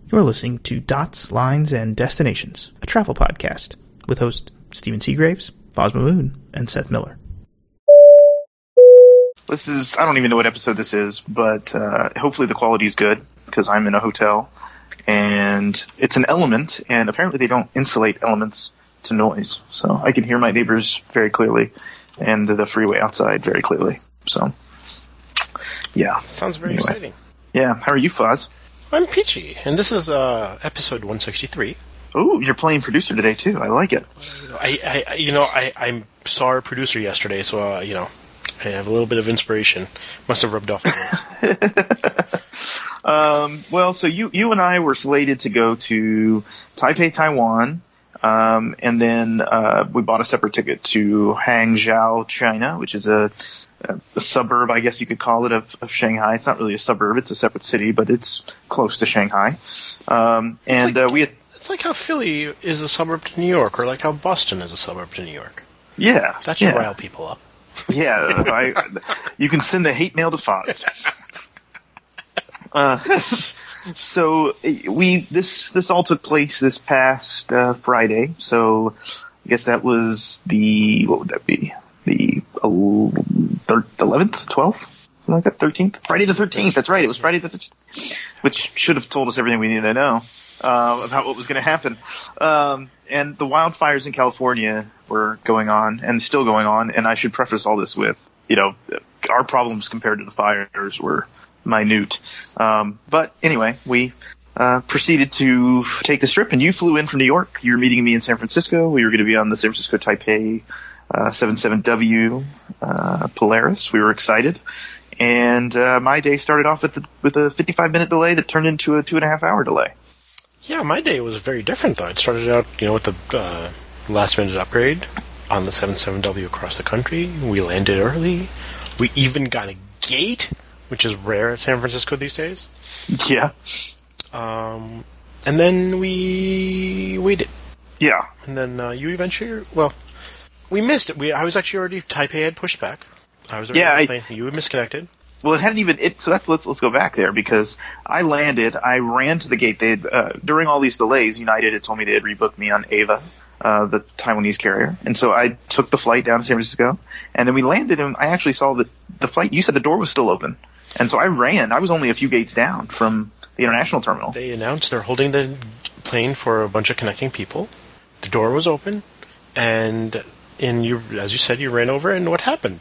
You're listening to Dots, Lines, and Destinations, a travel podcast with hosts Stephen Seagraves, Fosma Moon, and Seth Miller. This is, I don't even know what episode this is, but hopefully the quality is good because I'm in a hotel and it's an element, and apparently they don't insulate elements to noise. So I can hear my neighbors very clearly and the freeway outside very clearly. So, yeah. Sounds very exciting. Yeah. How are you, Foz? I'm peachy, and this is episode 163. Oh, you're playing producer today too. I like it. I saw our producer yesterday, so I have a little bit of inspiration. Must have rubbed off. Well, so you and I were slated to go to Taipei, Taiwan, and then we bought a separate ticket to Hangzhou, China, which is a suburb, I guess you could call it, of Shanghai. It's not really a suburb; it's a separate city, but it's close to Shanghai. It's like how Philly is a suburb to New York, or like how Boston is a suburb to New York. Yeah, that should rile people up. Yeah, you can send the hate mail to Fox. So this all took place this past Friday. So I guess that was what would that be? The 11th, 12th, something like that, 13th? Friday the 13th. That's right. It was Friday the 13th, which should have told us everything we needed to know about what was going to happen. And the wildfires in California were going on and still going on. And I should preface all this with, our problems compared to the fires were minute. But anyway, we proceeded to take this trip, and you flew in from New York. You were meeting me in San Francisco. We were going to be on the San Francisco Taipei 77W Polaris. We were excited. And my day started off with a 55-minute delay that turned into a 2.5-hour delay. Yeah, my day was very different, though. It started out, with the last-minute upgrade on the 77W across the country. We landed early. We even got a gate, which is rare at San Francisco these days. Yeah. And then we waited. Yeah. And then you eventually, we missed it. I was actually already, Taipei had pushed back. I was already you had misconnected. Well, it hadn't even, so let's go back there, because I landed, I ran to the gate. They during all these delays, United had told me they had rebooked me on Ava, the Taiwanese carrier. And so I took the flight down to San Francisco, and then we landed, and I actually saw the flight, you said the door was still open. And so I ran. I was only a few gates down from the international terminal. They announced they're holding the plane for a bunch of connecting people. The door was open, and you, as you said, you ran over, and what happened?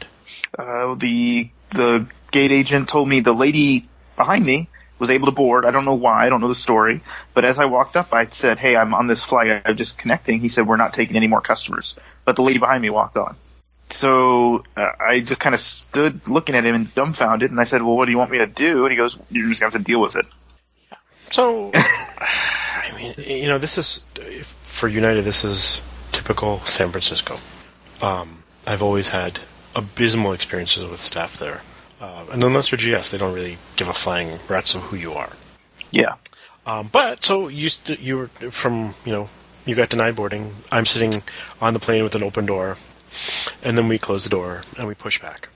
The gate agent told me the lady behind me was able to board. I don't know why. I don't know the story. But as I walked up, I said, "Hey, I'm on this flight. I'm just connecting." He said, "We're not taking any more customers." But the lady behind me walked on. So I just kind of stood looking at him and dumbfounded, and I said, "Well, what do you want me to do?" And he goes, "You're just going to have to deal with it." So, I mean, this is, for United, this is typical San Francisco. I've always had abysmal experiences with staff there. And unless you're GS, they don't really give a flying rats of who you are. Yeah. But, so you were from, you got denied boarding. I'm sitting on the plane with an open door. And then we close the door and we push back.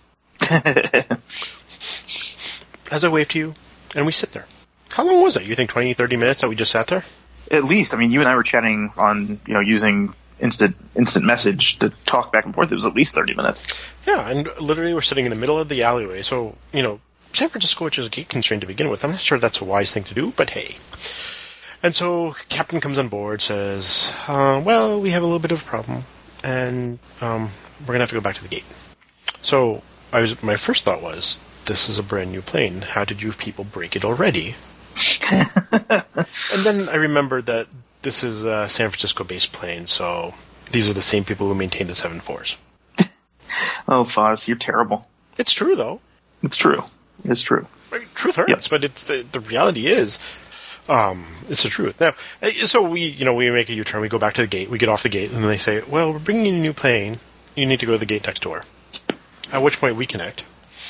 As I wave to you, and we sit there. How long was it? You think 20, 30 minutes that we just sat there? At least. I mean, you and I were chatting on, using instant message to talk back and forth. It was at least 30 minutes. Yeah, and literally we're sitting in the middle of the alleyway. So, San Francisco, which is a gate constraint to begin with, I'm not sure that's a wise thing to do, but hey. And so captain comes on board, says, we have a little bit of a problem, and we're going to have to go back to the gate. So my first thought was, this is a brand new plane. How did you people break it already? And then I remembered that this is a San Francisco-based plane, so these are the same people who maintain the 747s. Oh, Foz, you're terrible. It's true, though. It's true. It's true. I mean, truth hurts, but the reality is, it's the truth. Now, so we make a U-turn, we go back to the gate, we get off the gate, and they say, well, we're bringing in a new plane, you need to go to the gate next door. At which point we connect.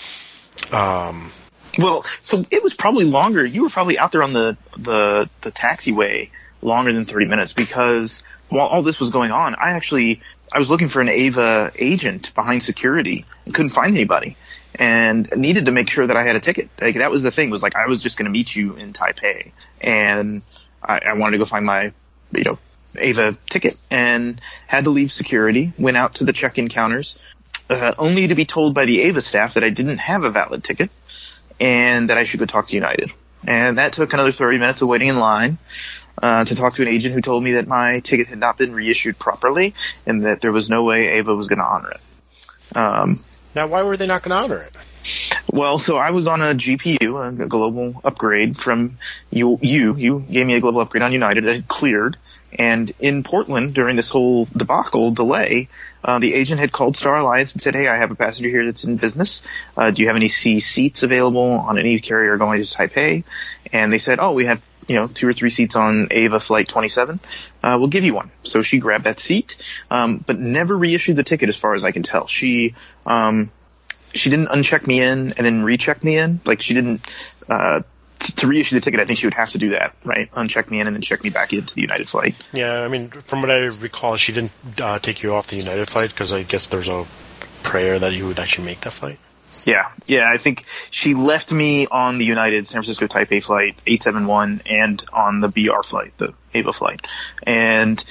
Well, so it was probably longer. You were probably out there on the taxiway longer than 30 minutes, because while all this was going on, I was looking for an Ava agent behind security and couldn't find anybody, and needed to make sure that I had a ticket. Like, that was the thing, was like, I was just going to meet you in Taipei, and I wanted to go find my, Ava ticket, and had to leave security, went out to the check-in counters, only to be told by the Ava staff that I didn't have a valid ticket and that I should go talk to United. And that took another 30 minutes of waiting in line to talk to an agent who told me that my ticket had not been reissued properly and that there was no way Ava was going to honor it. Now, why were they not going to honor it? Well, so I was on a GPU, a global upgrade from you. You gave me a global upgrade on United that had cleared. And in Portland, during this whole debacle delay, the agent had called Star Alliance and said, hey, I have a passenger here that's in business. Do you have any C seats available on any carrier going to Taipei? And they said, oh, we have, 2 or 3 seats on Ava Flight 27. We'll give you one. So she grabbed that seat, but never reissued the ticket as far as I can tell. She didn't uncheck me in and then recheck me in. Like, she didn't, to reissue the ticket, I think she would have to do that, right? Uncheck me in and then check me back into the United flight. Yeah, I mean, from what I recall, she didn't take you off the United flight because I guess there's a prayer that you would actually make that flight. Yeah, I think she left me on the United San Francisco Taipei flight 871 and on the BR flight, the Ava flight. And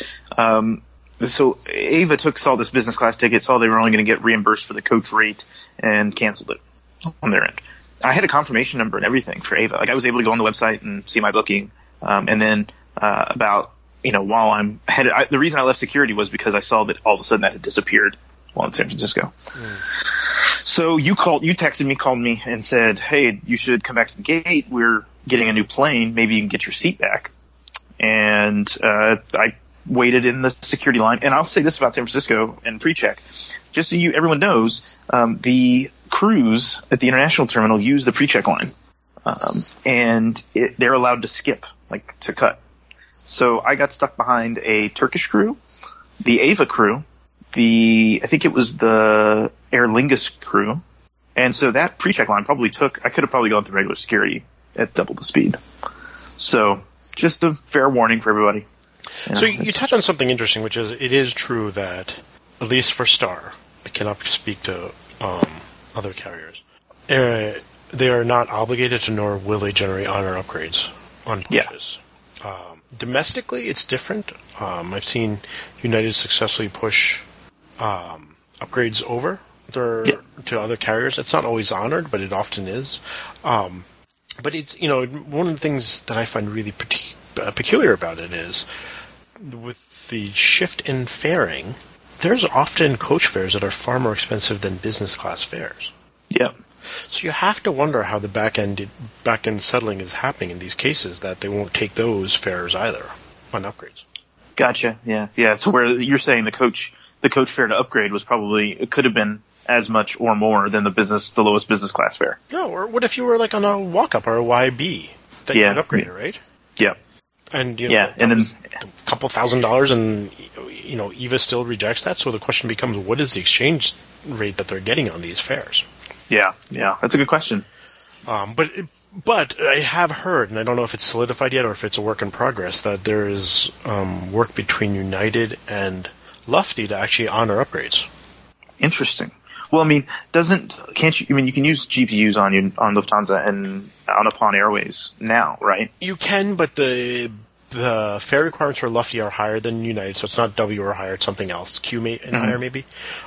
so Ava saw this business class ticket, saw they were only going to get reimbursed for the coach rate, and canceled it on their end. I had a confirmation number and everything for Ava. Like, I was able to go on the website and see my booking. And then, while I'm headed, the reason I left security was because I saw that all of a sudden that had disappeared while in San Francisco. So you texted me, called me and said, hey, you should come back to the gate. We're getting a new plane. Maybe you can get your seat back. And, I waited in the security line. And I'll say this about San Francisco and pre-check. Just so everyone knows, the crews at the international terminal use the pre-check line, and they're allowed to skip, like to cut. So I got stuck behind a Turkish crew, the Ava crew, I think it was the Aer Lingus crew, and so that pre-check line I could have probably gone through regular security at double the speed. So just a fair warning for everybody. So you touched on something interesting, which is it is true that, at least for Star, I cannot speak to other carriers, they are not obligated to, nor will they generate honor upgrades on pushes. Yeah. Domestically, it's different. I've seen United successfully push upgrades over to other carriers. It's not always honored, but it often is. But it's, one of the things that I find really peculiar about it is, with the shift in faring, there's often coach fares that are far more expensive than business class fares. Yeah. So you have to wonder how the back end settling is happening in these cases, that they won't take those fares either on upgrades. Gotcha. Yeah. So where you're saying the coach fare to upgrade it could have been as much or more than the lowest business class fare. No, or what if you were like on a walk-up or a YB that you would upgrade it, right? Yeah. And and then a couple $1,000, and Eva still rejects that. So the question becomes, what is the exchange rate that they're getting on these fares? Yeah, that's a good question. But I have heard, and I don't know if it's solidified yet or if it's a work in progress, that there is work between United and Lufty to actually honor upgrades. Interesting. Well, you can use GPUs on Lufthansa and on Upon Airways now, right? You can, but the fare requirements for Lufty are higher than United, so it's not W or higher, it's something else, higher maybe.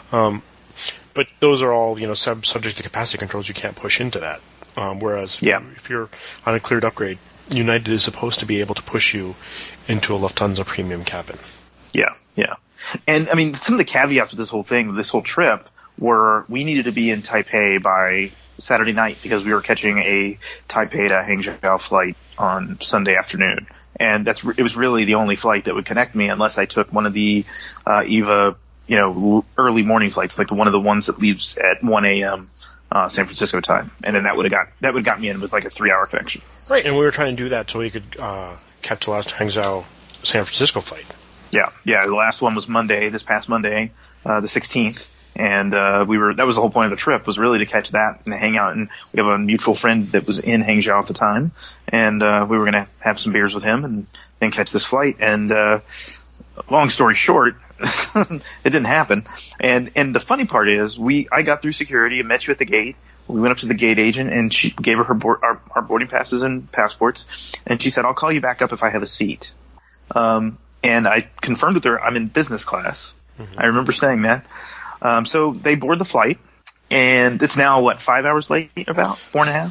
But those are all, subject to capacity controls. You can't push into that. Whereas if you're on a cleared upgrade, United is supposed to be able to push you into a Lufthansa premium cabin. Yeah. And some of the caveats of this whole trip, were we needed to be in Taipei by Saturday night because we were catching a Taipei to Hangzhou flight on Sunday afternoon. And it was really the only flight that would connect me unless I took one of the EVA, early morning flights, like one of the ones that leaves at 1 a.m. San Francisco time. And then that would have got me in with like a 3-hour connection. Right, and we were trying to do that so we could catch the last Hangzhou San Francisco flight. Yeah. The last one was this past Monday, the 16th. And that was the whole point of the trip, was really to catch that and hang out. And we have a mutual friend that was in Hangzhou at the time, and we were going to have some beers with him and then catch this flight. And long story short, it didn't happen. And the funny part is, I got through security and met you at the gate. We went up to the gate agent, and she gave her our boarding passes and passports, and she said, "I'll call you back up if I have a seat." And I confirmed with her, I'm in business class. Mm-hmm. I remember saying that. So they board the flight, and it's now, 5 hours late, about? 4.5?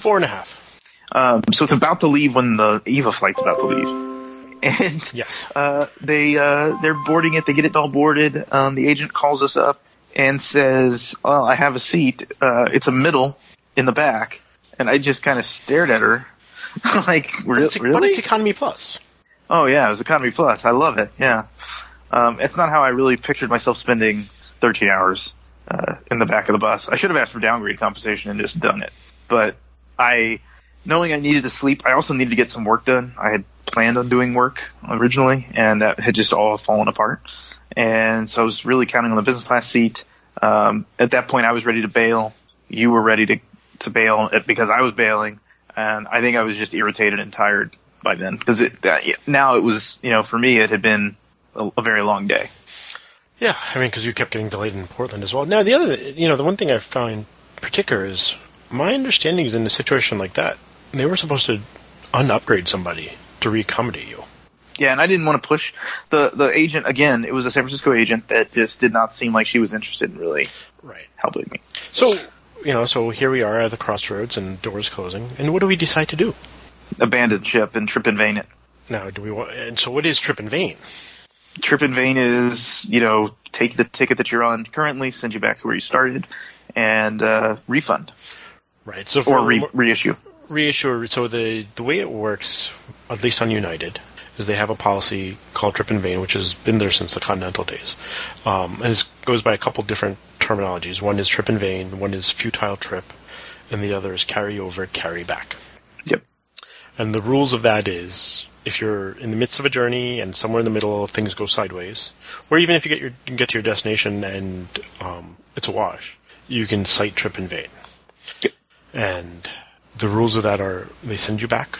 4.5. So it's about to leave when the EVA flight's about to leave. And yes. They're boarding it. They get it all boarded. The agent calls us up and says, "Well, I have a seat. It's a middle in the back." And I just kind of stared at her, like, really? But it's Economy Plus. Oh yeah, it was Economy Plus. I love it. Yeah. It's not how I really pictured myself spending 13 hours in the back of the bus. I should have asked for downgrade compensation and just done it. But knowing I needed to sleep, I also needed to get some work done. I had planned on doing work originally, and that had just all fallen apart. And so I was really counting on the business class seat. At that point, I was ready to bail. You were ready to bail because I was bailing, and I think I was just irritated and tired by then because now it was, for me, it had been a very long day. Yeah, I mean, because you kept getting delayed in Portland as well. Now, the one thing I find particular is my understanding is in a situation like that, they were supposed to unupgrade somebody to reaccommodate you. Yeah, and I didn't want to push the agent. Again, it was a San Francisco agent that just did not seem like she was interested in really helping me. So, so here we are at the crossroads and doors closing. And what do we decide to do? Abandon ship and trip in vain it. Now, and so what is trip in vain? Trip in vain is, take the ticket that you're on currently, send you back to where you started, and refund. Right. So reissue. Reissue. So the way it works, at least on United, is they have a policy called trip in vain, which has been there since the Continental days. And it goes by a couple different terminologies. One is trip in vain, one is futile trip, and the other is carry over, carry back. Yep. And the rules of that is, if you're in the midst of a journey and somewhere in the middle things go sideways, or even if you get to your destination and it's a wash, you can cite trip in vain. Yep. And the rules of that are they send you back.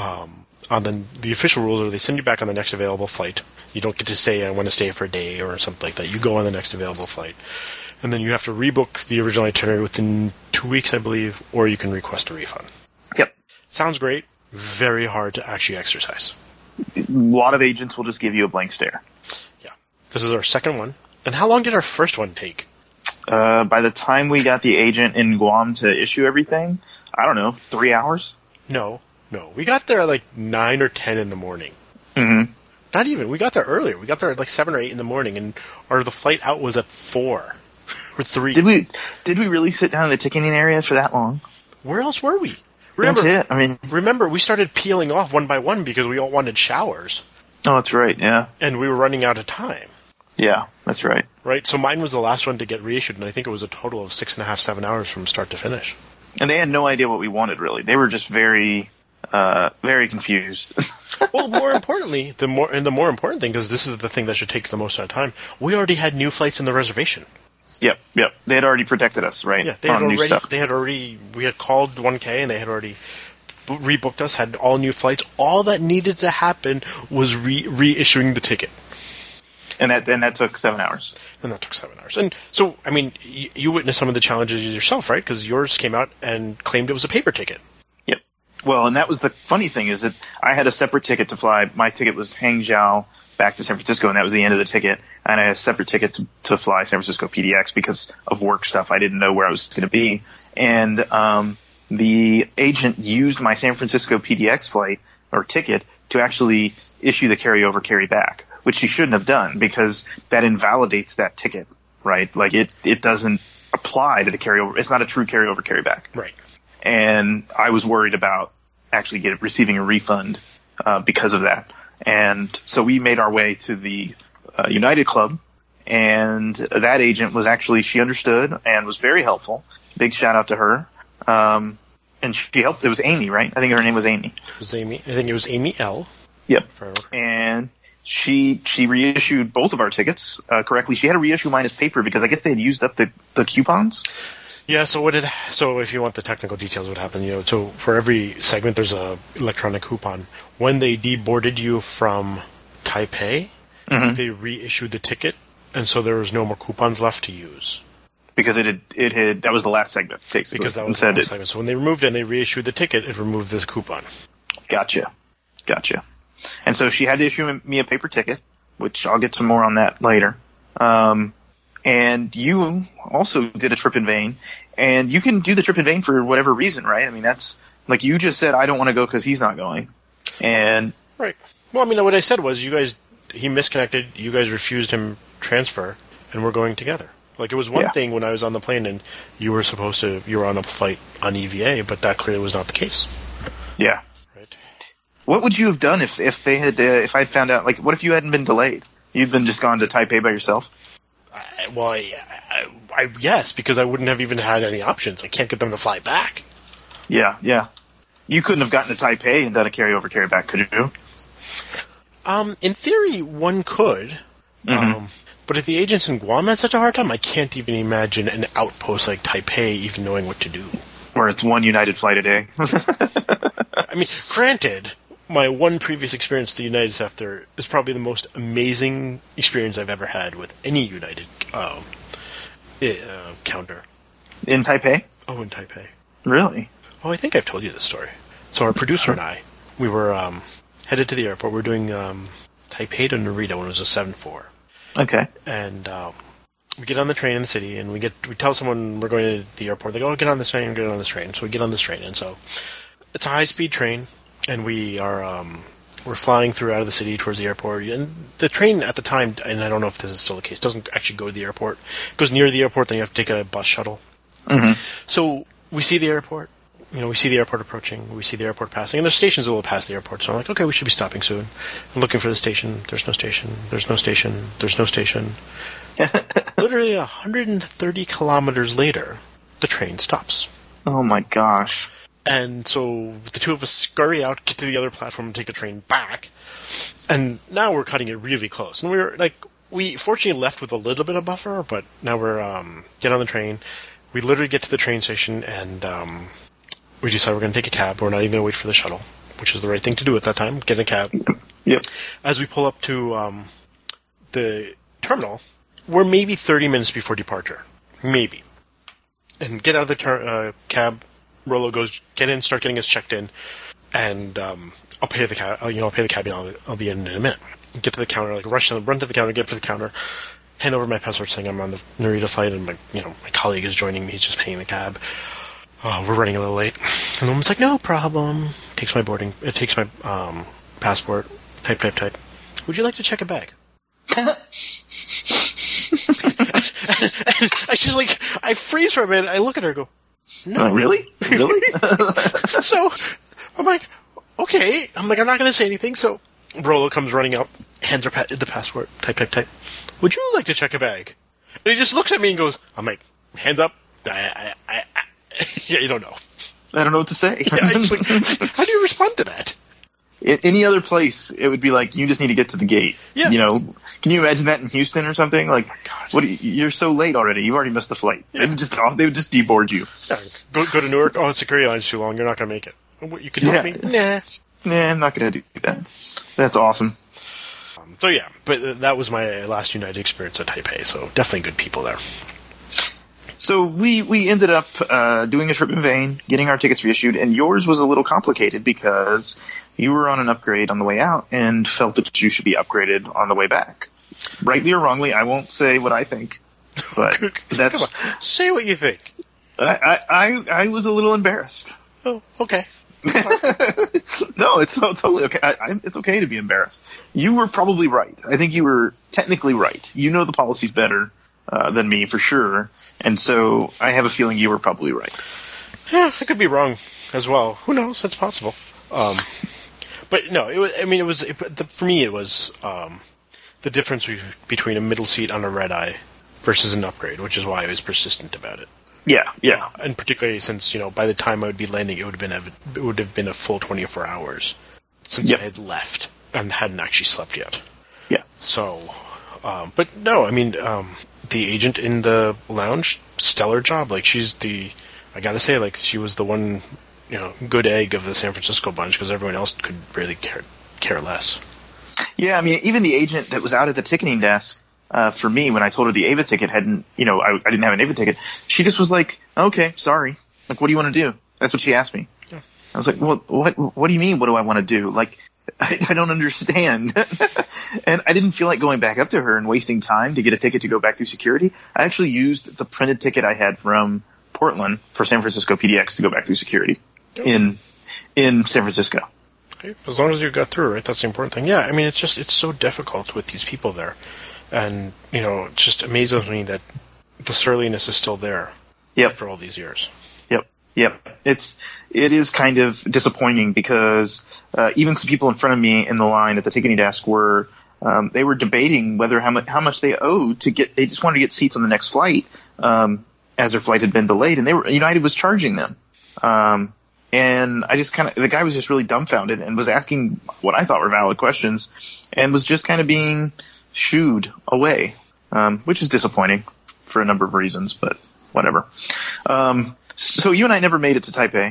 The official rules are they send you back on the next available flight. You don't get to say, I want to stay for a day or something like that. You go on the next available flight. And then you have to rebook the original itinerary within 2 weeks, I believe, or you can request a refund. Yep. Sounds great. Very hard to actually exercise. A lot of agents will just give you a blank stare. Yeah. This is our second one. And how long did our first one take? By the time we got the agent in Guam to issue everything, I don't know, 3 hours? No. We got there at 9 or 10 in the morning. Mm-hmm. Not even. We got there earlier. We got there at 7 or 8 in the morning, and the flight out was at 4 or 3. Did we really sit down in the ticketing area for that long? Where else were we? That's it. Remember, we started peeling off one by one because we all wanted showers. Oh, that's right, yeah. And we were running out of time. Yeah, that's right. Right, so mine was the last one to get reissued, and I think it was a total of 6.5, 7 hours from start to finish. And they had no idea what we wanted, really. They were just very, very confused. Well, more importantly, the more important thing, because this is the thing that should take the most amount of time, we already had new flights in the reservation. Yep. They had already protected us, right? Yeah, we had called 1K and they had already rebooked us, had all new flights. All that needed to happen was reissuing the ticket. And that took 7 hours. And that took 7 hours. And so, I mean, you witnessed some of the challenges yourself, right? Because yours came out and claimed it was a paper ticket. Yep. Well, and that was the funny thing is that I had a separate ticket to fly. My ticket was Hangzhou back to San Francisco, and that was the end of the ticket. And I had a separate ticket to fly San Francisco PDX because of work stuff. I didn't know where I was going to be. And the agent used my San Francisco PDX flight or ticket to actually issue the carryover carry back, which she shouldn't have done because that invalidates that ticket, right? Like it doesn't apply to the carryover. It's not a true carryover carry back. Right. And I was worried about actually receiving a refund because of that. And so we made our way to the United Club, and that agent was actually, she understood and was very helpful. Big shout out to her. And she helped. It was Amy, right? I think her name was Amy. It was Amy. I think it was Amy L. Yep. And she reissued both of our tickets correctly. She had to reissue mine as paper because I guess they had used up the coupons. Yeah, so if you want the technical details, what happened, so for every segment there's a electronic coupon. When they deboarded you from Taipei, mm-hmm. they reissued the ticket, and so there was no more coupons left to use. Because that was the last segment, basically. Because that was the last segment. So when they removed it and they reissued the ticket, it removed this coupon. Gotcha. And so she had to issue me a paper ticket, which I'll get some more on that later. And you also did a trip in vain, and you can do the trip in vain for whatever reason, right? I mean, that's like you just said, I don't want to go because he's not going. And right. Well, I mean, what I said was he misconnected, you guys refused him transfer, and we're going together. Like, it was one thing when I was on the plane and you were on a flight on EVA, but that clearly was not the case. Yeah. Right. What would you have done if I had found out, like, what if you hadn't been delayed? You'd been just gone to Taipei by yourself? Yes, because I wouldn't have even had any options. I can't get them to fly back. Yeah. You couldn't have gotten to Taipei and done a carry back, could you? In theory, one could. Mm-hmm. But if the agents in Guam had such a hard time, I can't even imagine an outpost like Taipei even knowing what to do. Where it's one United flight a day. I mean, granted, my one previous experience with the United staff there is probably the most amazing experience I've ever had with any United counter. In Taipei? Oh, in Taipei. Really? Oh, I think I've told you this story. So our producer and I, we were headed to the airport. We were doing Taipei to Narita when it was a 7-4. Okay. And we get on the train in the city, and we tell someone we're going to the airport. They go, get on this train, get on this train. So we get on this train, and so it's a high-speed train, and we're flying through out of the city towards the airport. And the train at the time, and I don't know if this is still the case, doesn't actually go to the airport. It goes near the airport, then you have to take a bus shuttle. Mm-hmm. So we see the airport. We see the airport approaching. We see the airport passing. And there's stations a little past the airport. So I'm like, okay, we should be stopping soon. I'm looking for the station. There's no station. There's no station. There's no station. Literally 130 kilometers later, the train stops. Oh, my gosh. And so the two of us scurry out, get to the other platform, and take the train back. And now we're cutting it really close. And we fortunately left with a little bit of buffer, but now we're get on the train. We literally get to the train station, and we decide we're going to take a cab. We're not even going to wait for the shuttle, which is the right thing to do at that time. Get in a cab. Yep. As we pull up to the terminal, we're maybe 30 minutes before departure. Maybe. And get out of the cab. Rolo goes, get in, start getting us checked in, and I'll pay the cab. I'll pay the cab, and I'll be in a minute. Get to the counter, run to the counter, get to the counter, hand over my passport saying I'm on the Narita flight, and my colleague is joining me. He's just paying the cab. Oh, we're running a little late. And the woman's like, no problem. Takes my passport. Type. Would you like to check a bag? I freeze for a minute. I look at her and go, no. Really? So I'm like, okay. I'm not going to say anything. So Rolo comes running up, hands her the passport. Type. Would you like to check a bag? And he just looks at me and goes, I'm like, hands up. Yeah, you don't know. I don't know what to say. Yeah, it's like, how do you respond to that? In any other place, it would be like, you just need to get to the gate. Yeah. Can you imagine that in Houston or something? Like, God. You're so late already. You've already missed the flight. Yeah. They would just deboard you. Yeah. Go to Newark. Oh, security line's too long. You're not going to make it. You can help me? Nah. Nah, I'm not going to do that. That's awesome. So yeah, but that was my last United experience at Taipei. So definitely good people there. So we ended up doing a trip in vain, getting our tickets reissued, and yours was a little complicated because you were on an upgrade on the way out and felt that you should be upgraded on the way back. Rightly or wrongly, I won't say what I think, but that's... Come on, say what you think. I was a little embarrassed. Oh, okay. No, it's totally okay. It's okay to be embarrassed. You were probably right. I think you were technically right. You know the policies better than me, for sure. And so I have a feeling you were probably right. Yeah, I could be wrong as well. Who knows? That's possible. But no, for me it was the difference between a middle seat on a red eye versus an upgrade, which is why I was persistent about it. Yeah. And particularly since, by the time I would be landing, it would have been a full 24 hours since I had left and hadn't actually slept yet. Yeah. So, but no, the agent in the lounge, stellar job. I gotta say, she was the one, good egg of the San Francisco bunch because everyone else could really care less. Yeah, even the agent that was out at the ticketing desk, for me when I told her the Ava ticket hadn't, I didn't have an Ava ticket. She just was like, okay, sorry. Like, what do you want to do? That's what she asked me. Yeah. I was like, well, what do you mean? What do I want to do? Like, I don't understand. And I didn't feel like going back up to her and wasting time to get a ticket to go back through security. I actually used the printed ticket I had from Portland for San Francisco PDX to go back through security in San Francisco. Okay. As long as you got through, right? That's the important thing. Yeah, I mean, it's so difficult with these people there. And, it just amazes me that the surliness is still there. Yep. For all these years. Yep. It is kind of disappointing because even some people in front of me in the line at the ticketing desk were they were debating whether how much they owed to get. They just wanted to get seats on the next flight as their flight had been delayed, and United was charging them. And I just the guy was just really dumbfounded and was asking what I thought were valid questions, and was just kind of being shooed away, which is disappointing for a number of reasons, but whatever. So you and I never made it to Taipei.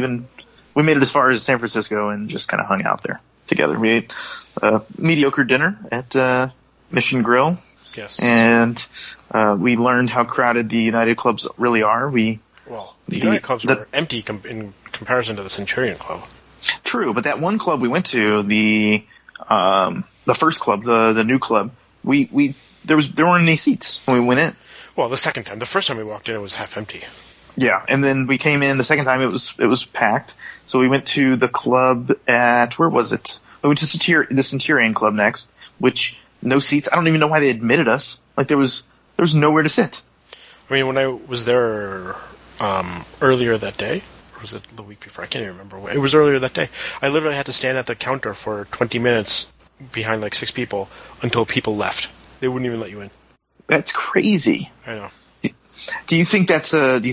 We made it as far as San Francisco and just kind of hung out there together. We ate a mediocre dinner at Mission Grill. Yes. And we learned how crowded the United clubs really are. The United clubs were empty in comparison to the Centurion Club. True, but that one club we went to, the first club, the new club, there weren't any seats when we went in. Well, the second time. The first time we walked in, it was half empty. Yeah, and then we came in the second time. It was packed. So we went to the club at, where was it? We went to the Centurion Club next, which no seats. I don't even know why they admitted us. Like there was nowhere to sit. I mean, when I was there earlier that day, or was it the week before? I can't even remember. It was earlier that day. I literally had to stand at the counter for 20 minutes behind like 6 people until people left. They wouldn't even let you in. That's crazy. I know. Do you think that's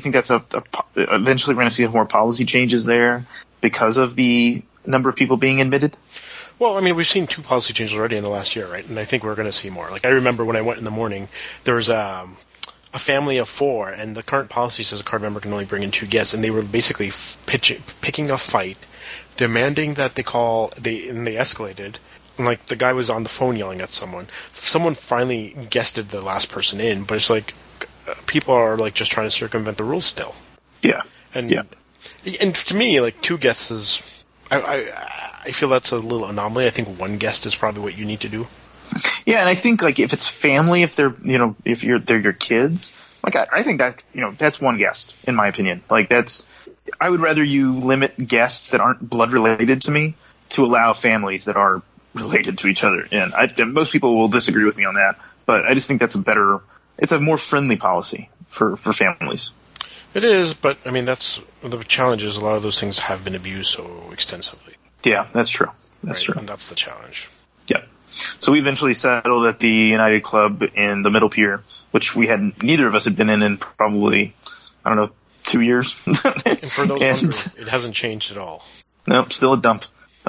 eventually we're going to see more policy changes there because of the number of people being admitted? Well, I mean, we've seen 2 policy changes already in the last year, right? And I think we're going to see more. Like, I remember when I went in the morning, there was a family of 4, and the current policy says a card member can only bring in 2 guests, and they were basically picking a fight, demanding that they escalated. And, like, the guy was on the phone yelling at someone. Someone finally guested the last person in, but it's like, people are like just trying to circumvent the rules still. Yeah. And to me, like 2 guests is, I feel that's a little anomaly. I think 1 guest is probably what you need to do. Yeah, and I think like if it's family, if they're they're your kids, like I think that that's 1 guest in my opinion. Like I would rather you limit guests that aren't blood related to me to allow families that are related to each other. And most people will disagree with me on that, but I just think that's it's a more friendly policy for families. It is, but I mean, that's the challenge is a lot of those things have been abused so extensively. Yeah, that's true. That's true. And that's the challenge. Yeah. So we eventually settled at the United Club in the Middle Pier, which neither of us had been in probably, 2 years. And for those wondering, it hasn't changed at all. No, still a dump.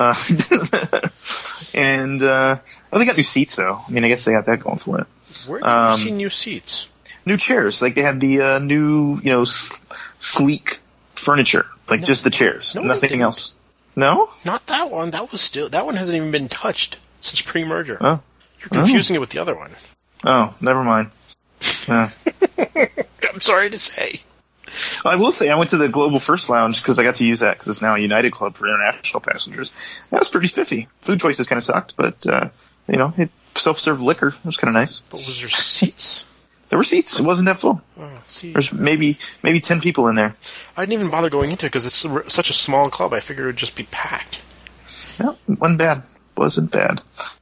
And they got new seats though. I mean, I guess they got that going for it. Where did you see new seats? New chairs. Like they had the new, sleek furniture. Like just the chairs. Nothing else. No? Not that one. That one hasn't even been touched since pre-merger. Oh. You're confusing it with the other one. Oh, never mind. I'm sorry to say. Well, I will say I went to the Global First Lounge because I got to use that because it's now a United Club for international passengers. That was pretty spiffy. Food choices kind of sucked, but, it self-served liquor. It was kind of nice. But was there seats? There were seats. It wasn't that full. Oh, see. There's maybe 10 people in there. I didn't even bother going into it because it's such a small club. I figured it would just be packed. No, wasn't bad.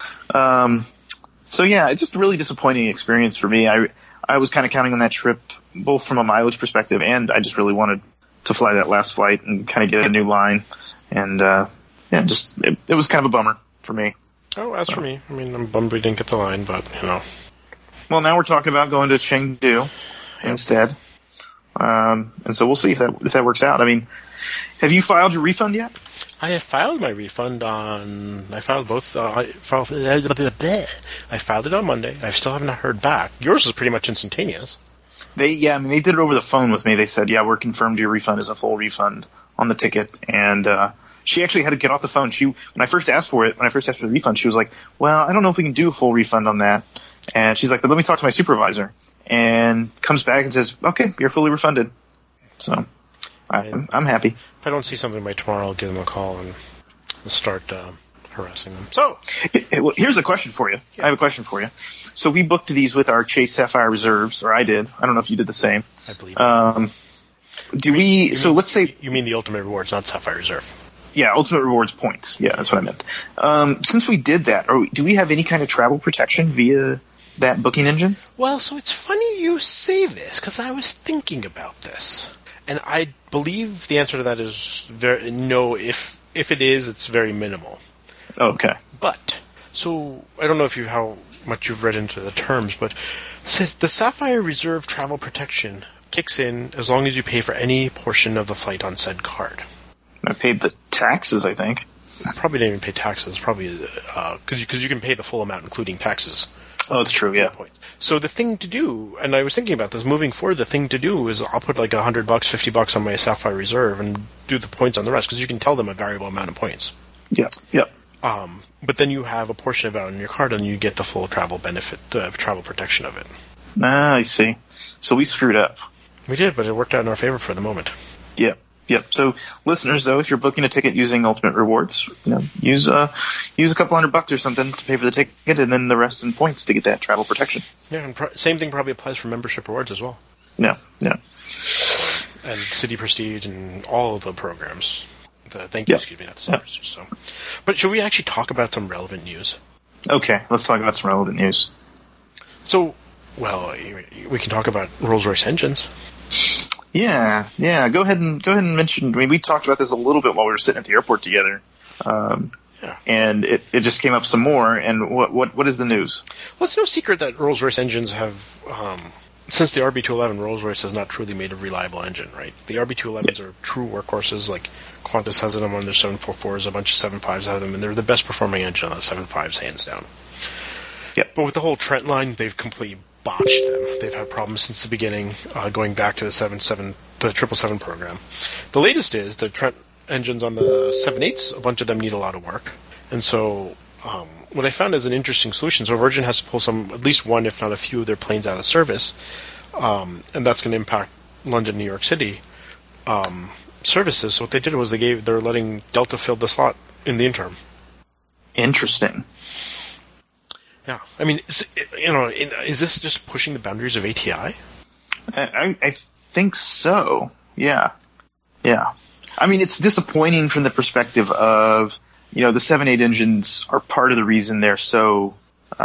So yeah, it's just a really disappointing experience for me. I was kind of counting on that trip, both from a mileage perspective, and I just really wanted to fly that last flight and kind of get a new line. And it was kind of a bummer for me. Oh, as for me, I mean, I'm bummed we didn't get the line, but Well, now we're talking about going to Chengdu instead. And so we'll see if that works out. I mean, have you filed your refund yet? I have filed my refund I filed it on Monday. I still haven't heard back. Yours is pretty much instantaneous. They did it over the phone with me. They said, yeah, we're confirmed your refund is a full refund on the ticket. And, she actually had to get off the phone. When I first asked for the refund, she was like, well, I don't know if we can do a full refund on that. And she's like, but let me talk to my supervisor. And comes back and says, okay, you're fully refunded. So I'm happy. If I don't see something by tomorrow, I'll give them a call and start harassing them. So, well, here's a question for you. I have a question for you. So we booked these with our Chase Sapphire Reserves, or I did. I don't know if you did the same. I believe. Let's say you mean the Ultimate Rewards, not Sapphire Reserve. Yeah, Ultimate Rewards points. Yeah, that's what I meant. Since we did that, do we have any kind of travel protection via that booking engine? Well, so it's funny you say this, because I was thinking about this. And I believe the answer to that is no. If it is, it's very minimal. Okay. But, so, I don't know how much you've read into the terms, but it says the Sapphire Reserve travel protection kicks in as long as you pay for any portion of the flight on said card. I paid the taxes, I think. Probably didn't even pay taxes, probably, because you can pay the full amount, including taxes. Oh, that's true, yeah. So the thing to do, and I was thinking about this, moving forward, the thing to do is I'll put like $100, $50 on my Sapphire Reserve and do the points on the rest, because you can tell them a variable amount of points. Yep. But then you have a portion of it on your card, and you get the full travel benefit, travel protection of it. I see. So we screwed up. We did, but it worked out in our favor for the moment. Yep. So, listeners, though, if you're booking a ticket using Ultimate Rewards, use a couple $100 or something to pay for the ticket, and then the rest in points to get that travel protection. Yeah, and same thing probably applies for membership rewards as well. Yeah. And City Prestige and all of the programs. Thank you, excuse me, not the City Prestige. So, but should we actually talk about some relevant news? Okay, let's talk about some relevant news. So, well, we can talk about Rolls-Royce engines. Yeah. Go ahead and mention. I mean, we talked about this a little bit while we were sitting at the airport together, and it just came up some more. And what is the news? Well, it's no secret that Rolls-Royce engines have, since the RB211, Rolls-Royce has not truly made a reliable engine, right? The RB211s are true workhorses. Like Qantas has them on their 744s, a bunch of 75s have them, and they're the best performing engine on the 75s, hands down. Yeah. But with the whole Trent line, they've completely botched them. They've had problems since the beginning, going back to the 777 program. The latest is the Trent engines on the 78s, a bunch of them need a lot of work. And so what I found is an interesting solution. So Virgin has to pull at least one, if not a few, of their planes out of service, and that's going to impact London, New York City services. So what they did was they're letting Delta fill the slot in the interim. Interesting. Yeah, I mean, is this just pushing the boundaries of ATI? I think so. Yeah. I mean, it's disappointing from the perspective of, the 7.8 engines are part of the reason they're so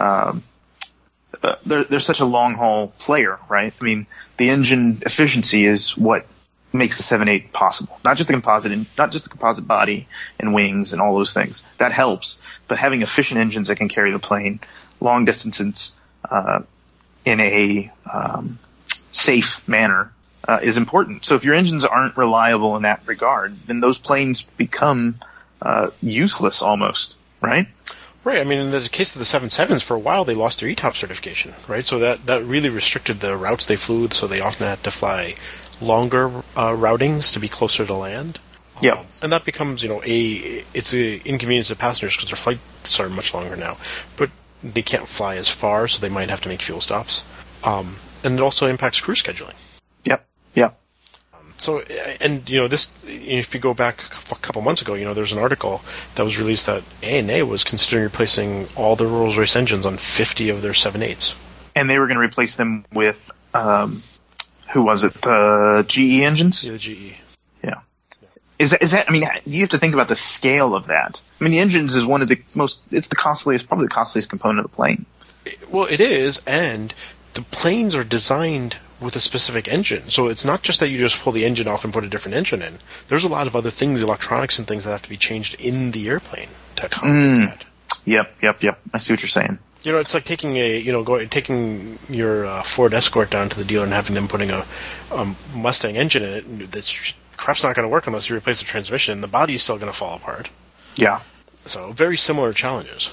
they're such a long haul player, right? I mean, the engine efficiency is what makes the 7.8 possible. Not just the composite body and wings and all those things. That helps, but having efficient engines that can carry the plane long distances in a safe manner is important. So if your engines aren't reliable in that regard, then those planes become useless almost, right? Right. I mean, in the case of the 777s, for a while they lost their ETOPS certification, right? So that really restricted the routes they flew, so they often had to fly longer routings to be closer to land. Yeah. And that becomes, it's an inconvenience to passengers because their flights are much longer now. But they can't fly as far, so they might have to make fuel stops. And it also impacts crew scheduling. Yep. So, and, this, if you go back a couple months ago, there's an article that was released that ANA was considering replacing all the Rolls-Royce engines on 50 of their 7.8s. And they were going to replace them with, who was it? The GE engines? Yeah, the GE. Yeah. Is that, I mean, you have to think about the scale of that. I mean, the engines is one of the probably the costliest component of the plane. Well, it is, and the planes are designed with a specific engine. So it's not just that you just pull the engine off and put a different engine in. There's a lot of other things, electronics and things that have to be changed in the airplane to accommodate that. Yep. I see what you're saying. It's like taking taking your Ford Escort down to the dealer and having them putting a Mustang engine in it. And that's crap's not going to work unless you replace the transmission. The body is still going to fall apart. Yeah. So very similar challenges.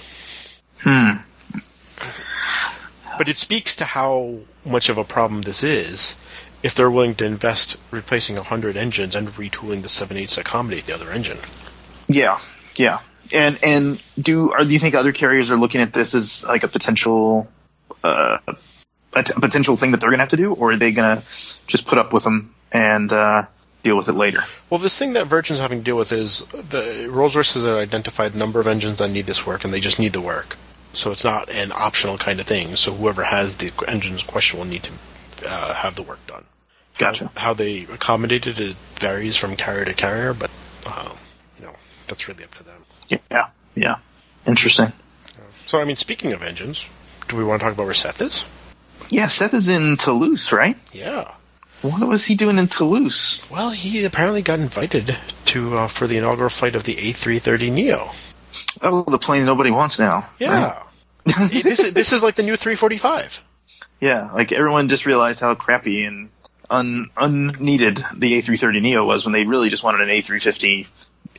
But it speaks to how much of a problem this is if they're willing to invest replacing 100 engines and retooling the 7.8s to accommodate the other engine. Yeah. And do you think other carriers are looking at this as like a potential a potential thing that they're going to have to do, or are they going to just put up with them and deal with it later? Well, this thing that Virgin's having to deal with is the Rolls-Royce has identified a number of engines that need this work, and they just need the work. So it's not an optional kind of thing. So whoever has the engines in question will need to have the work done. Gotcha. How they accommodate it varies from carrier to carrier, but that's really up to them. Yeah. Interesting. So, I mean, speaking of engines, do we want to talk about where Seth is? Yeah, Seth is in Toulouse, right? Yeah. What was he doing in Toulouse? Well, he apparently got invited to for the inaugural flight of the A330neo. Oh, the plane nobody wants now. Yeah. Right? This is like the new 345. Yeah, like everyone just realized how crappy and unneeded the A330neo was when they really just wanted an A350X.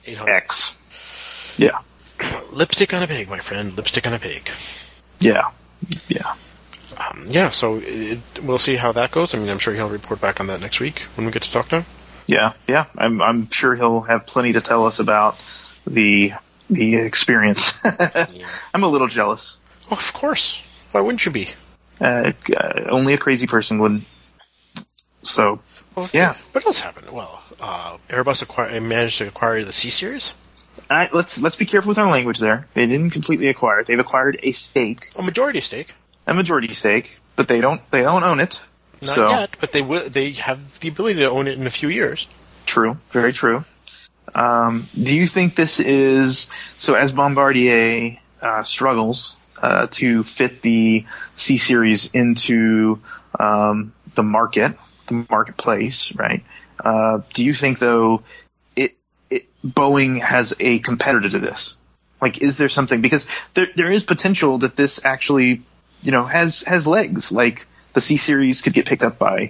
Yeah. Lipstick on a pig, my friend. Lipstick on a pig. Yeah. So we'll see how that goes. I mean, I'm sure he'll report back on that next week when we get to talk to him. Yeah. I'm sure he'll have plenty to tell us about the experience. I'm a little jealous. Oh, of course. Why wouldn't you be? Only a crazy person would. So, yeah. What else happened? Well, Airbus managed to acquire the C Series. Let's be careful with our language there. They didn't completely acquire it. They've acquired a stake. A majority stake. But they don't own it. Not yet, but they will. They have the ability to own it in a few years. True, very true. Do you think this is so? As Bombardier struggles to fit the C Series into the marketplace, right? Do you think though Boeing has a competitor to this? Like, is there something, because there is potential that this actually, has legs. Like the C Series could get picked up by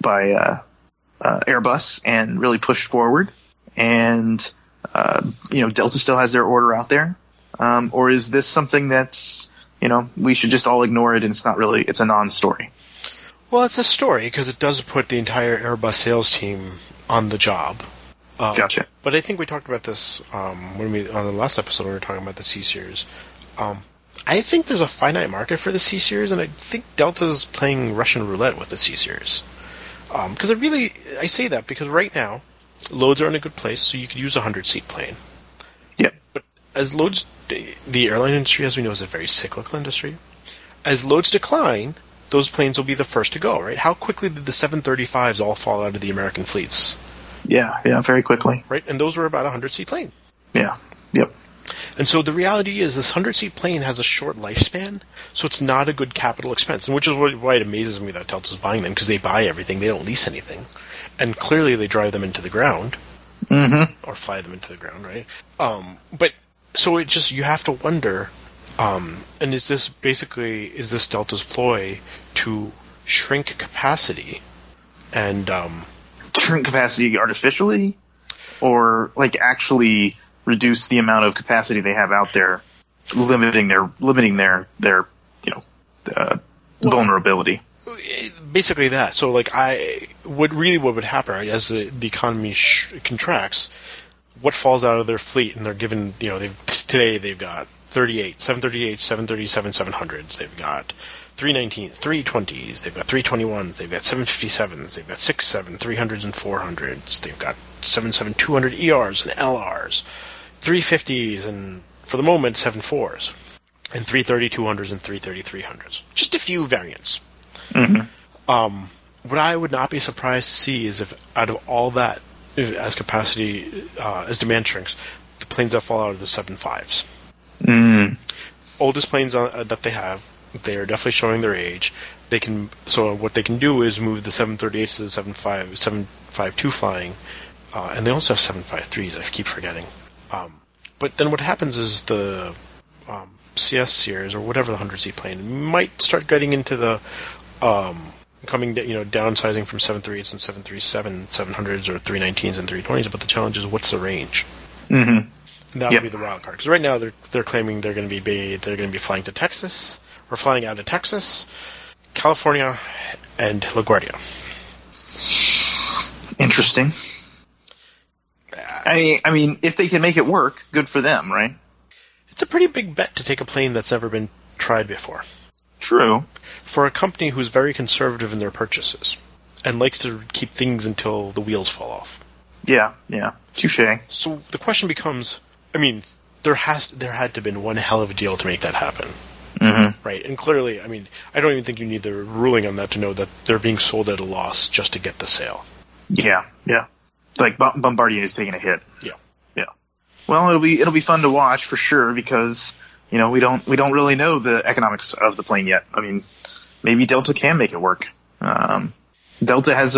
Airbus and really pushed forward, and Delta still has their order out there, or is this something that's we should just all ignore it and it's a non-story? Well, it's a story because it does put the entire Airbus sales team on the job. Gotcha. But I think we talked about this on the last episode when we were talking about the C Series. I think there's a finite market for the C Series, and I think Delta's playing Russian roulette with the C Series. Because I say that because right now loads are in a good place, so you could use a 100-seat plane. Yep. But as loads, the airline industry, as we know, is a very cyclical industry. As loads decline, those planes will be the first to go, right? How quickly did the 735s all fall out of the American fleets? Yeah, very quickly. Right, and those were about a 100-seat plane. Yeah, yep. And so the reality is this 100-seat plane has a short lifespan, so it's not a good capital expense, and which is why it amazes me that Delta's buying them, because they buy everything, they don't lease anything. And clearly they drive them into the ground, or fly them into the ground, right? But so it just, you have to wonder, and is this Delta's ploy to shrink capacity and shrink capacity artificially, or like actually reduce the amount of capacity they have out there, limiting their vulnerability? Basically that. So like what would happen, right, as the economy contracts, what falls out of their fleet, and they're given, today they've got 737, 700s, they've got 319s, 320s, they've got 321s, they've got 757s, they've got 300s and 400s, they've got 77200 ERs and LRs, 350s, and for the moment 74s, and 330-200s and 330-300s. Just a few variants. What I would not be surprised to see is if out of all that, as capacity, as demand shrinks, the planes that fall out are the 75s. Oldest planes that they have, they are definitely showing their age. So what they can do is move the 738s to the 752 flying, and they also have 753s. I keep forgetting. But then what happens is the CS series, or whatever the 100-seat plane, might start getting into the downsizing from 738s and 737, 700s or 319s and 320s. But the challenge is, what's the range? That would be the wild card. Because right now they're claiming they're going to be flying to Texas, or flying out of Texas, California, and LaGuardia. Interesting. I mean, if they can make it work, good for them, right? It's a pretty big bet to take a plane that's never been tried before. True. for a company who's very conservative in their purchases and likes to keep things until the wheels fall off. Yeah. Touche. So the question becomes, I mean, there had to have been one hell of a deal to make that happen. Mm-hmm. Right? And clearly, I mean, I don't even think you need the ruling on that to know that they're being sold at a loss just to get the sale. Yeah. Like Bombardier is taking a hit. Yeah. Well, it'll be fun to watch for sure because, you know, we don't really know the economics of the plane yet. I mean, maybe Delta can make it work. Delta has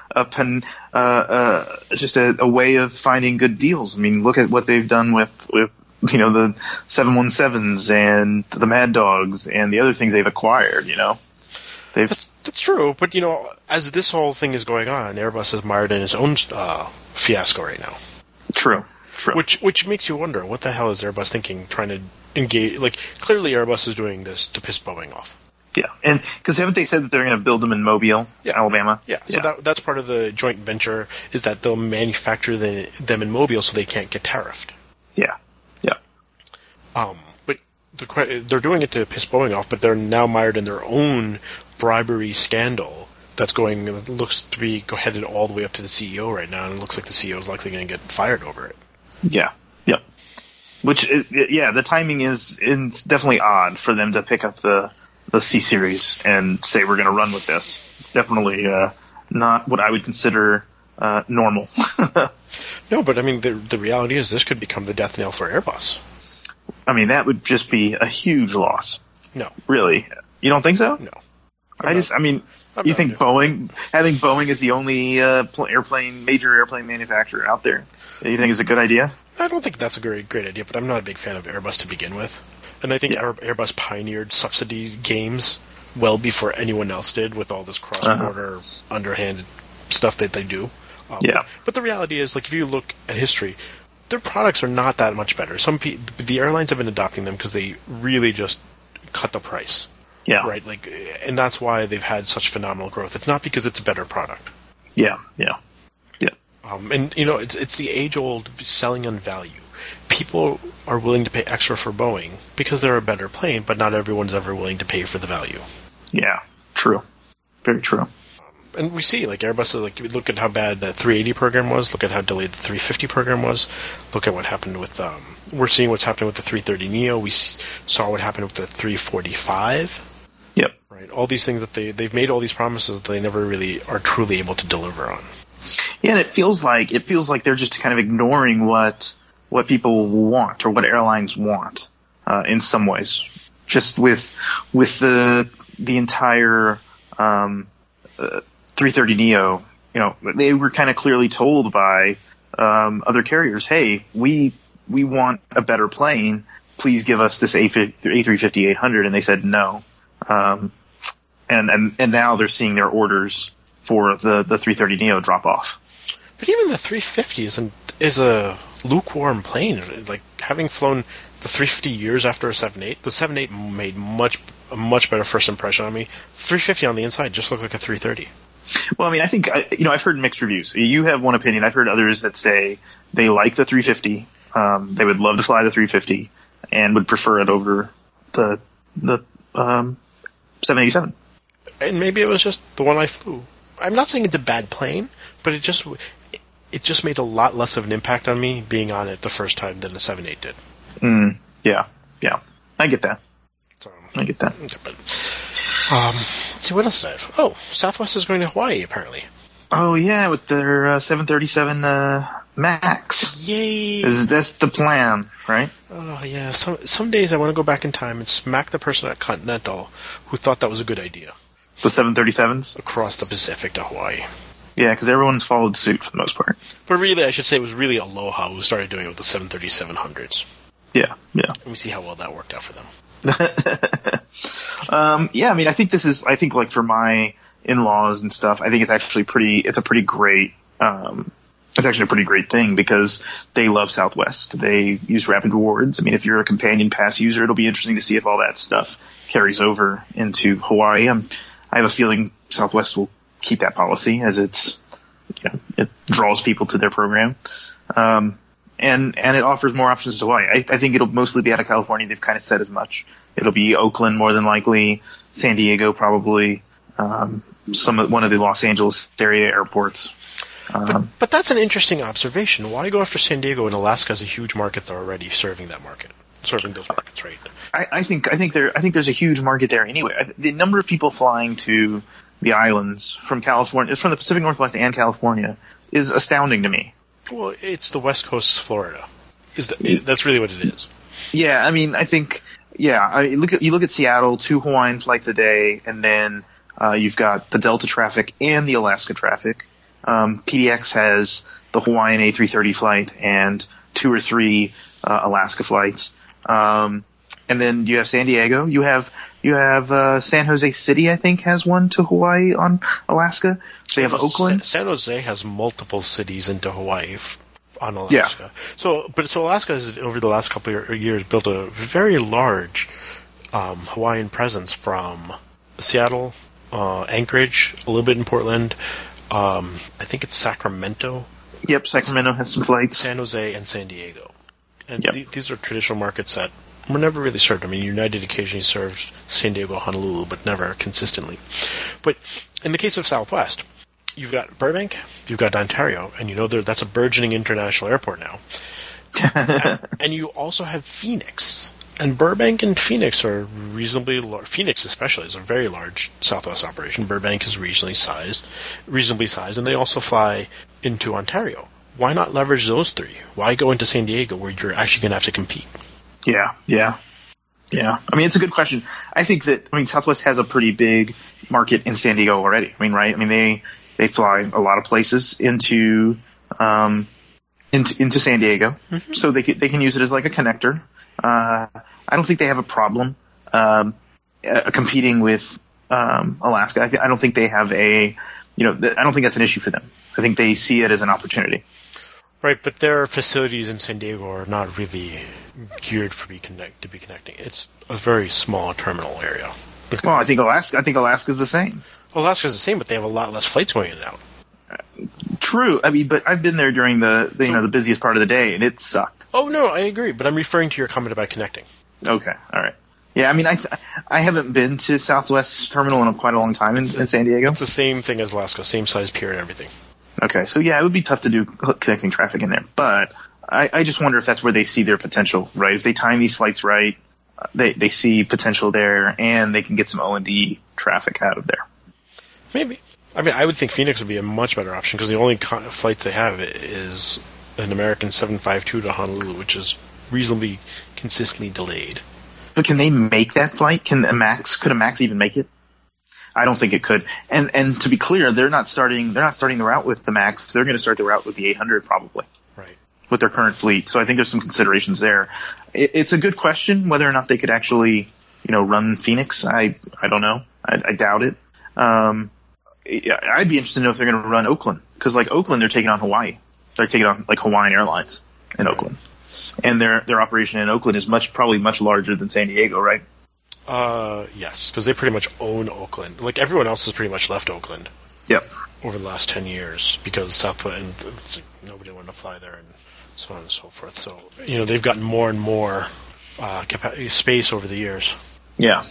just a way of finding good deals. I mean, look at what they've done with you know, the 717s and the Mad Dogs and the other things they've acquired, you know. That's true, but, you know, as this whole thing is going on, Airbus is mired in its own fiasco right now. True. Which makes you wonder, what the hell is Airbus thinking, trying to engage? Like, clearly Airbus is doing this to piss Boeing off. Yeah, and because haven't they said that they're going to build them in Mobile, Alabama? Yeah, so that's part of the joint venture, is that they'll manufacture them in Mobile so they can't get tariffed. Yeah. But they're doing it to piss Boeing off, but they're now mired in their own bribery scandal that's looks to be headed all the way up to the CEO right now, and it looks like the CEO is likely going to get fired over it. Yeah. Which, the timing is definitely odd for them to pick up the C Series and say we're going to run with this. It's definitely not what I would consider normal. No, but I mean, the reality is this could become the death knell for Airbus. I mean, that would just be a huge loss. No. Really? You don't think so? No. You think having Boeing as the only major airplane manufacturer out there, you think is a good idea? I don't think that's a great idea, but I'm not a big fan of Airbus to begin with. And I think Airbus pioneered subsidy games well before anyone else did with all this cross-border underhanded stuff that they do. But the reality is, like, if you look at history, their products are not that much better. The airlines have been adopting them because they really just cut the price. Yeah. Right? Like, and that's why they've had such phenomenal growth. It's not because it's a better product. Yeah. And, you know, it's the age-old selling on value. People are willing to pay extra for Boeing because they're a better plane, but not everyone's ever willing to pay for the value. Yeah, true. Very true. And we see, like, Airbus is, like, look at how bad that 380 program was, look at how delayed the 350 program was, look at what happened with, we're seeing what's happening with the 330neo, we saw what happened with the 345. Yep. Right, all these things that they've made all these promises that they never really are truly able to deliver on. Yeah, and it feels like they're just kind of ignoring what people want or what airlines want in some ways. Just with the entire 330neo, you know, they were kind of clearly told by other carriers, hey, we want a better plane. Please give us this A350-800, and they said no. And now they're seeing their orders for the 330neo drop off. But even the 350 is a lukewarm plane. Like, having flown the 350 years after a 787, the 787 made a much better first impression on me. 350 on the inside just looked like a 330. Well, I mean, I think, I've heard mixed reviews. You have one opinion. I've heard others that say they like the 350. They would love to fly the 350 and would prefer it over the 787. And maybe it was just the one I flew. I'm not saying it's a bad plane, but it just made a lot less of an impact on me being on it the first time than the 78 did. Yeah. I get that. I get that. But, let's see, what else did I have? Oh, Southwest is going to Hawaii, apparently. Oh, yeah, with their 737 MAX. Yay! That's the plan, right? Oh, yeah. Some days I want to go back in time and smack the person at Continental who thought that was a good idea. The 737s? Across the Pacific to Hawaii. Yeah, because everyone's followed suit for the most part. But really, I should say it was really Aloha who started doing it with the 737-100s. Yeah. Let me see how well that worked out for them. Yeah, I mean, I think like for my in-laws and stuff, I think it's actually it's a pretty great thing because they love Southwest. They use Rapid Rewards. I mean, if you're a companion pass user, it'll be interesting to see if all that stuff carries over into Hawaii. I have a feeling Southwest will keep that policy as it draws people to their program. and it offers more options to Hawaii. I think it'll mostly be out of California. They've kind of said as much. It'll be Oakland more than likely, San Diego probably, one of the Los Angeles area airports. But that's an interesting observation. Why go after San Diego when Alaska has a huge market there already serving those markets, right? I think there's a huge market there anyway. The number of people flying to the islands from California, from the Pacific Northwest and California, is astounding to me. Well, it's the West Coast of Florida. That's really what it is. Yeah, I mean, I think, you look at Seattle, 2 Hawaiian flights a day, and then you've got the Delta traffic and the Alaska traffic. PDX has the Hawaiian A330 flight and 2 or 3 Alaska flights. And then you have San Diego. You have San Jose City, I think, has one to Hawaii on Alaska. So you have Oakland. San Jose has multiple cities into Hawaii on Alaska. Yeah. So Alaska has, over the last couple of years, built a very large Hawaiian presence from Seattle, Anchorage, a little bit in Portland. I think it's Sacramento. Yep, Sacramento has some flights. San Jose and San Diego. And these are traditional markets that were never really served. I mean, United occasionally serves San Diego, Honolulu, but never consistently. But in the case of Southwest, you've got Burbank, you've got Ontario, and that's a burgeoning international airport now. And you also have Phoenix. And Burbank and Phoenix are reasonably large. Phoenix especially is a very large Southwest operation. Burbank is reasonably sized, and they also fly into Ontario. Why not leverage those 3? Why go into San Diego where you're actually going to have to compete? Yeah. I mean, it's a good question. I think Southwest has a pretty big market in San Diego already. I mean, right? I mean, they fly a lot of places into San Diego, mm-hmm. So they can use it as like a connector. I don't think they have a problem competing with Alaska. I don't think they have I don't think that's an issue for them. I think they see it as an opportunity. Right, but their facilities in San Diego are not really geared to be connecting. It's a very small terminal area. Well, I think Alaska's the same. Well, Alaska's the same, but they have a lot less flights going in and out. True. I mean, but I've been there during the busiest part of the day, and it sucked. Oh no, I agree, but I'm referring to your comment about connecting. Okay, all right. Yeah, I mean, I haven't been to Southwest Terminal in quite a long time in San Diego. It's the same thing as Alaska, same size pier and everything. Okay, so yeah, it would be tough to do connecting traffic in there, but I just wonder if that's where they see their potential, right? If they time these flights right, they see potential there, and they can get some O&D traffic out of there. Maybe. I mean, I would think Phoenix would be a much better option because the only flight they have is an American 752 to Honolulu, which is reasonably consistently delayed. But can they make that flight? Could a MAX even make it? I don't think it could. And to be clear, they're not starting the route with the MAX. They're going to start the route with the 800 probably. Right. With their current fleet. So I think there's some considerations there. It's a good question whether or not they could actually, run Phoenix. I don't know. I doubt it. I'd be interested to know if they're going to run Oakland, because like Oakland, they're taking on Hawaii. They're taking on like Hawaiian Airlines in Oakland, and their operation in Oakland is probably much larger than San Diego, right? Yes, because they pretty much own Oakland. Like everyone else has pretty much left Oakland. Yep. Over the last 10 years, because Southwest and nobody wanted to fly there, and so on and so forth. So they've gotten more and more space over the years. Yeah.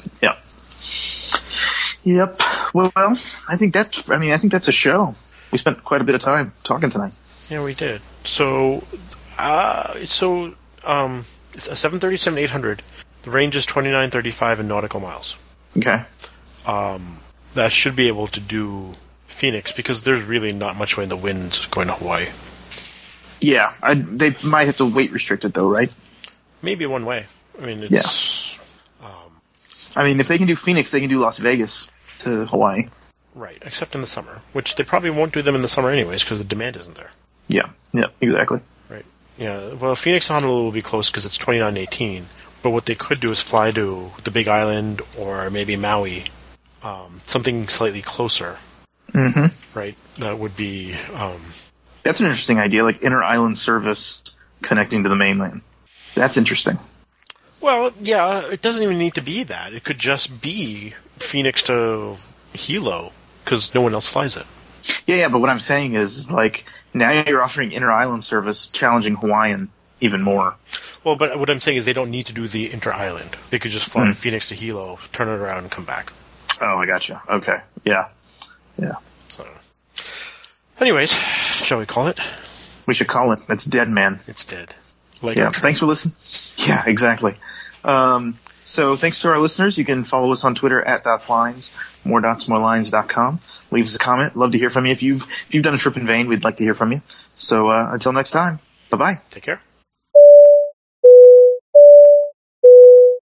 Yep. Well, I think that's a show. We spent quite a bit of time talking tonight. Yeah, we did. So it's a 737-800. The range is 2935 in nautical miles. Okay. That should be able to do Phoenix because there's really not much way in the wind going to Hawaii. Yeah, they might have to weight restrict it though, right? Maybe one way. I mean, it's. Yeah. I mean, if they can do Phoenix, they can do Las Vegas to Hawaii. Right, except in the summer, which they probably won't do them in the summer anyways because the demand isn't there. Yeah, exactly. Right. Yeah. Well, Phoenix and Honolulu will be close because it's 2918. But what they could do is fly to the Big Island or maybe Maui, something slightly closer. Mm-hmm. Right. That would be. That's an interesting idea, like inter-island service connecting to the mainland. That's interesting. Well, yeah, it doesn't even need to be that. It could just be Phoenix to Hilo, because no one else flies it. Yeah, but what I'm saying is, like, now you're offering inter-island service challenging Hawaiian even more. Well, but what I'm saying is they don't need to do the inter-island. They could just fly Phoenix to Hilo, turn it around, and come back. Oh, I gotcha. Okay. Yeah. So, anyways, shall we call it? We should call it. That's dead, man. It's dead. Like yeah. Thanks for listening. Yeah, exactly. So thanks to our listeners. You can follow us on Twitter at @DotsLines, moredotsmorelines.com. Leave us a comment. Love to hear from you. If you've done a trip in vain, we'd like to hear from you. So until next time, bye-bye. Take care.